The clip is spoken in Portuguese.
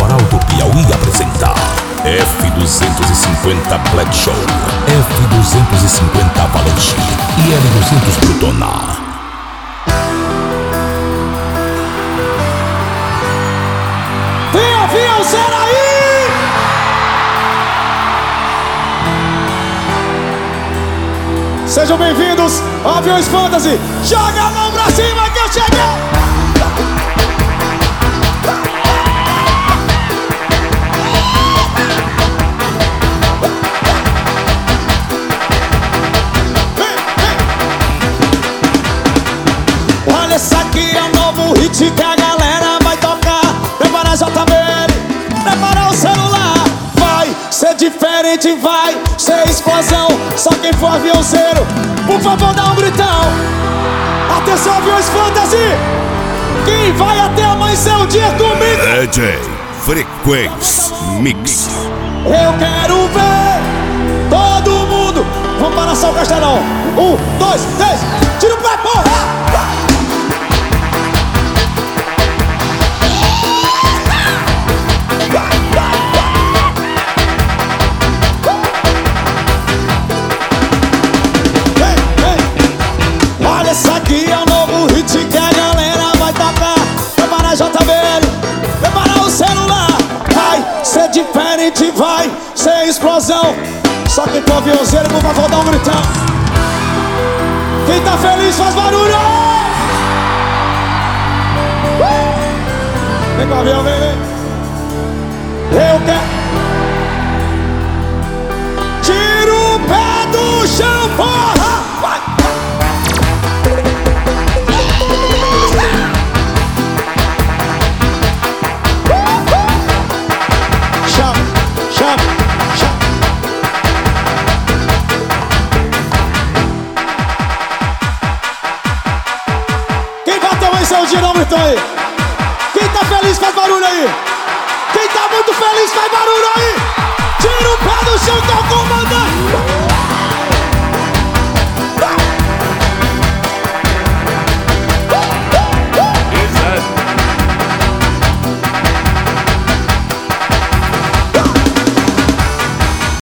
Coral do Piauí apresenta F250 Black Show, F250 Avalanche e L200 Plutona. Tem avião zero aí! Sejam bem-vindos ao Aviões Fantasy. Joga a mão pra cima que eu cheguei! Olha, esse aqui é o novo hit que a galera vai tocar. Prepara a JBL, prepara o celular. Vai ser diferente, vai ser explosão. Só quem for aviãozeiro, por favor dá um gritão. Atenção, Aviões Fantasy, quem vai até amanhecer o dia comigo? DJ Frequência Mix. Eu quero ver todo mundo. Vamos balançar o castelão. 1, 2, 3, tira o pé, porra! Olha, esse aqui é o novo hit que a galera vai tocar. Prepara a JBL, prepara o celular. Vai ser diferente, vai ser explosão. Só quem for aviãozeiro, por favor, dá um gritão. Quem tá feliz faz barulho. Vem com o avião, vem, vem. Eu quero. Tira o pé do chão, porra! Vai. Chama, chama, chama. Quem bateu em seu dia, não gritou aí. Quem tá feliz faz barulho aí. Quem tá muito feliz faz barulho aí. Tira o pé do chão que é o comandante.